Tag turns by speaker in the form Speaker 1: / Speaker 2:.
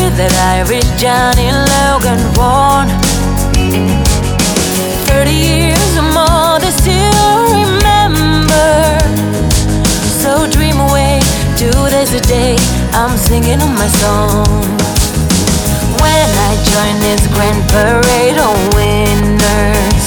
Speaker 1: that Irish Johnny Logan born. 30 years or more, they still remember. So dream away, 2 days a day, I'm singing on my song. When I join this grand parade of winners,